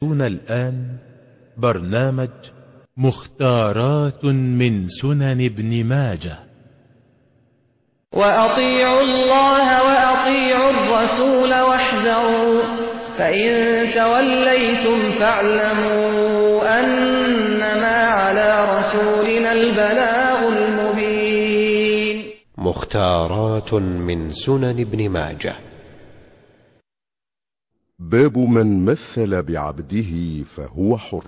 الآن برنامج مختارات من سنن ابن ماجه. وأطيعوا الله وأطيعوا الرسول واحذروا فإن توليتم فاعلموا أنما على رسولنا البلاغ المبين. مختارات من سنن ابن ماجه. باب من مثل بعبده فهو حر.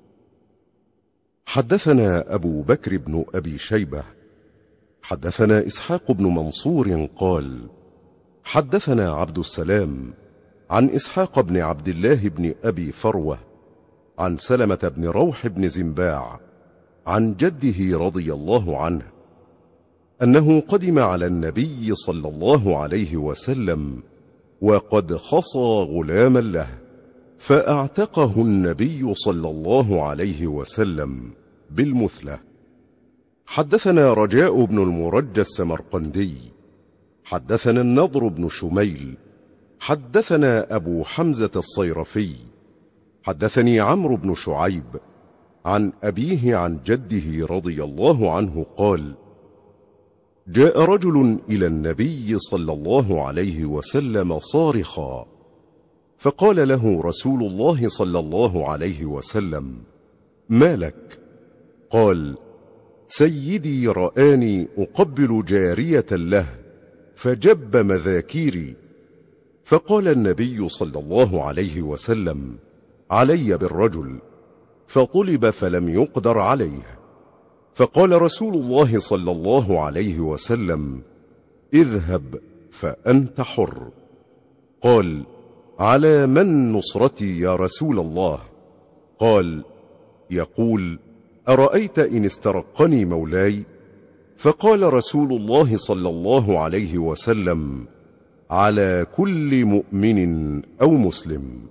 حدثنا أبو بكر بن أبي شيبة حدثنا إسحاق بن منصور قال حدثنا عبد السلام عن إسحاق بن عبد الله بن أبي فروة عن سلمة بن روح بن زنباع عن جده رضي الله عنه أنه قدم على النبي صلى الله عليه وسلم وقد خصى غلاما له فأعتقه النبي صلى الله عليه وسلم بالمثلة. حدثنا رجاء بن المرجى السمرقندي حدثنا النضر بن شميل حدثنا أبو حمزة الصيرفي حدثني عمرو بن شعيب عن أبيه عن جده رضي الله عنه قال جاء رجل إلى النبي صلى الله عليه وسلم صارخا فقال له رسول الله صلى الله عليه وسلم ما لك؟ قال سيدي رآني أقبل جارية له فجب مذاكيري. فقال النبي صلى الله عليه وسلم علي بالرجل فطلب فلم يقدر عليه. فقال رسول الله صلى الله عليه وسلم اذهب فأنت حر. قال على من نصرتي يا رسول الله؟ قال يقول أرأيت إن استرقني مولاي؟ فقال رسول الله صلى الله عليه وسلم على كل مؤمن أو مسلم.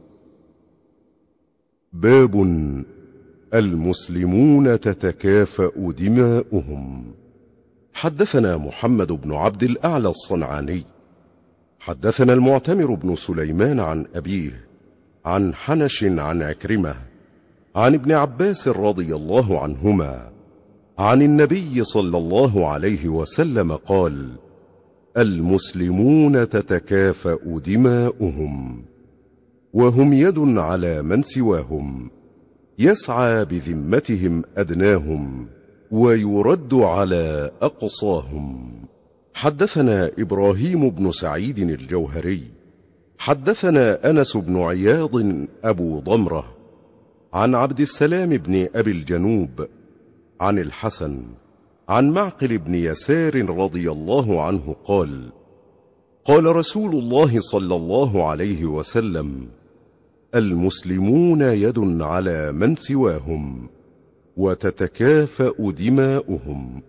باب المسلمون تتكافأ دماؤهم. حدثنا محمد بن عبد الأعلى الصنعاني حدثنا المعتمر بن سليمان عن أبيه عن حنش عن عكرمة عن ابن عباس رضي الله عنهما عن النبي صلى الله عليه وسلم قال المسلمون تتكافأ دماؤهم وهم يد على من سواهم يسعى بذمتهم أدناهم ويرد على أقصاهم. حدثنا إبراهيم بن سعيد الجوهري حدثنا أنس بن عياض أبو ضمرة عن عبد السلام بن أبي الجنوب عن الحسن عن معقل بن يسار رضي الله عنه قال قال رسول الله صلى الله عليه وسلم المسلمون يد على من سواهم وتتكافأ دماؤهم.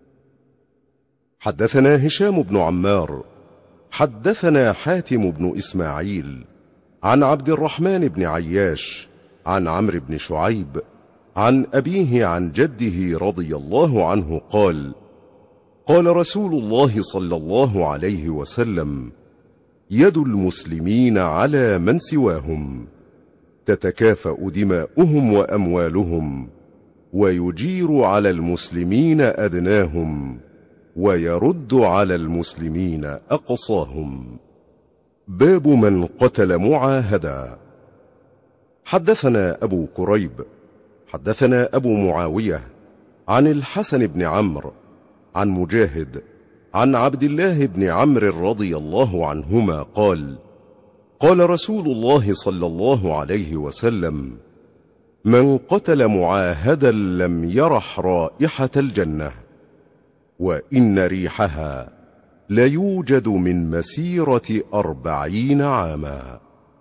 حدثنا هشام بن عمار حدثنا حاتم بن إسماعيل عن عبد الرحمن بن عياش عن عمرو بن شعيب عن أبيه عن جده رضي الله عنه قال قال رسول الله صلى الله عليه وسلم يد المسلمين على من سواهم تتكافأ دماؤهم وأموالهم ويجير على المسلمين أدناهم ويرد على المسلمين أقصاهم. باب من قتل معاهدا. حدثنا أبو كريب حدثنا أبو معاوية عن الحسن بن عمرو عن مجاهد عن عبد الله بن عمرو رضي الله عنهما قال قال رسول الله صلى الله عليه وسلم من قتل معاهدا لم يرح رائحة الجنة وإن ريحها ليوجد من مسيرة 40 عاما.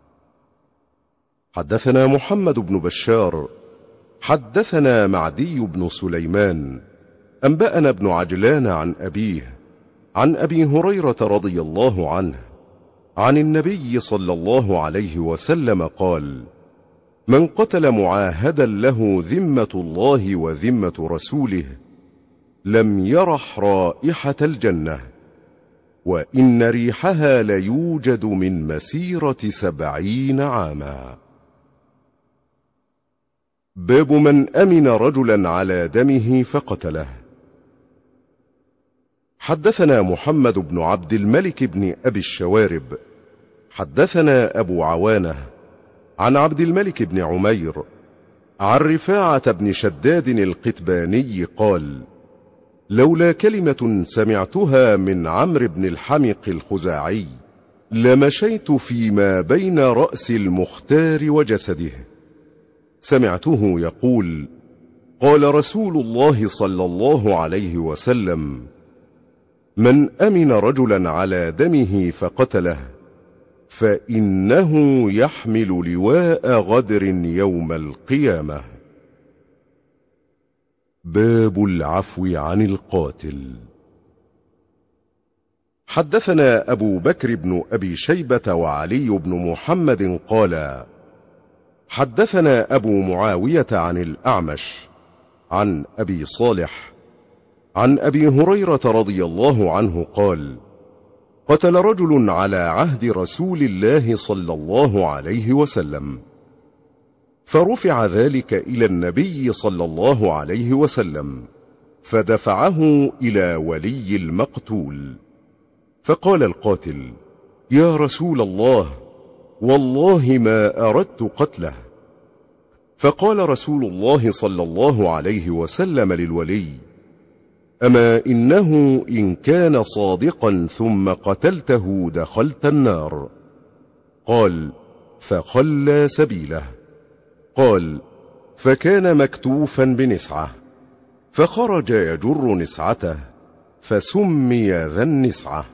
حدثنا محمد بن بشار حدثنا معدي بن سليمان أنبأنا ابن عجلان عن أبيه عن أبي هريرة رضي الله عنه عن النبي صلى الله عليه وسلم قال من قتل معاهدا له ذمة الله وذمة رسوله لم يرح رائحة الجنة وإن ريحها ليوجد من مسيرة 70 عاما. باب من أمن رجلا على دمه فقتله. حدثنا محمد بن عبد الملك بن أبي الشوارب حدثنا أبو عوانة عن عبد الملك بن عمير عن رفاعة بن شداد القتباني قال: لولا كلمة سمعتها من عمرو بن الحمق الخزاعي لمشيت فيما بين رأس المختار وجسده. سمعته يقول: قال رسول الله صلى الله عليه وسلم: من أمن رجلا على دمه فقتله فإنه يحمل لواء غدر يوم القيامة. باب العفو عن القاتل. حدثنا أبو بكر بن أبي شيبة وعلي بن محمد قال: حدثنا أبو معاوية عن الأعمش عن أبي صالح عن أبي هريرة رضي الله عنه قال: قتل رجل على عهد رسول الله صلى الله عليه وسلم، فرفع ذلك إلى النبي صلى الله عليه وسلم، فدفعه إلى ولي المقتول، فقال القاتل: يا رسول الله، والله ما أردت قتله. فقال رسول الله صلى الله عليه وسلم للولي: أما إنه إن كان صادقا ثم قتلته دخلت النار. قال: فخلى سبيله. قال: فكان مكتوفا بنسعة، فخرج يجر نسعته، فسمي ذا النسعة.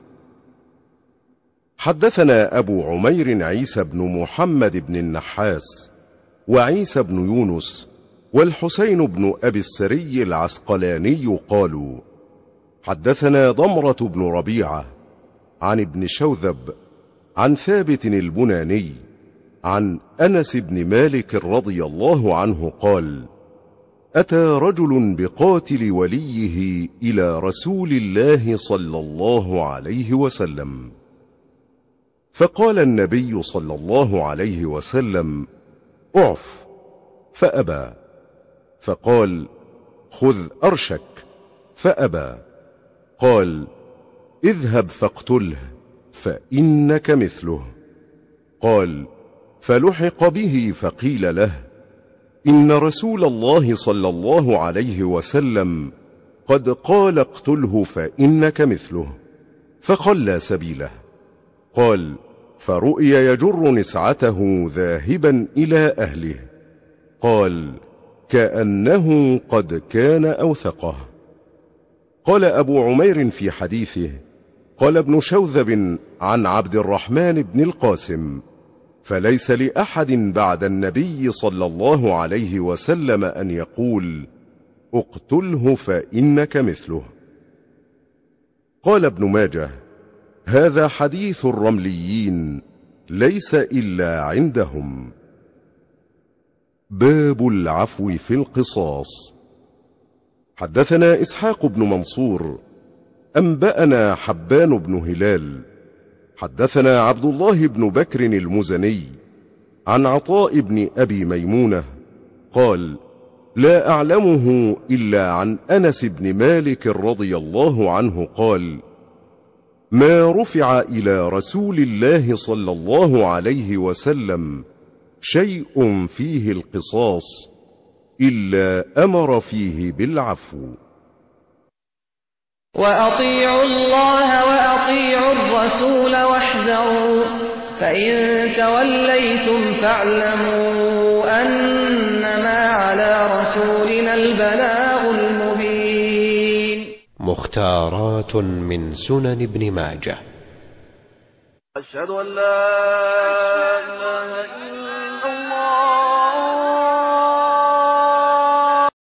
حدثنا أبو عمير عيسى بن محمد بن النحاس وعيسى بن يونس والحسين بن أبي السري العسقلاني قالوا: حدثنا ضمرة بن ربيعة عن ابن شوذب عن ثابت البناني عن أنس بن مالك رضي الله عنه قال: أتى رجل بقاتل وليه إلى رسول الله صلى الله عليه وسلم، فقال النبي صلى الله عليه وسلم: اعف، فأبى. فقال: خذ أرشك، فأبى. قال: اذهب فاقتله فإنك مثله. قال: فلحق به فقيل له: إن رسول الله صلى الله عليه وسلم قد قال اقتله فإنك مثله، فخلى سبيله. قال: فرؤي يجر نسعته ذاهبا إلى أهله. قال: كأنه قد كان أوثقه. قال أبو عمير في حديثه: قال ابن شوذب عن عبد الرحمن بن القاسم: فليس لأحد بعد النبي صلى الله عليه وسلم أن يقول: اقتله فإنك مثله. قال ابن ماجه: هذا حديث الرمليين ليس إلا عندهم. باب العفو في القصاص. حدثنا إسحاق بن منصور أنبأنا حبان بن هلال حدثنا عبد الله بن بكر المزني عن عطاء بن أبي ميمونة قال: لا أعلمه إلا عن أنس بن مالك رضي الله عنه قال: ما رفع إلى رسول الله صلى الله عليه وسلم شيء فيه القصاص إلا أمر فيه بالعفو. وأطيعوا الله وأطيعوا الرسول واحذروا، فإن توليتم فاعلموا أنما على رسولنا البلاغ المبين. مختارات من سنن ابن ماجه. أشهد أن لا إله إلا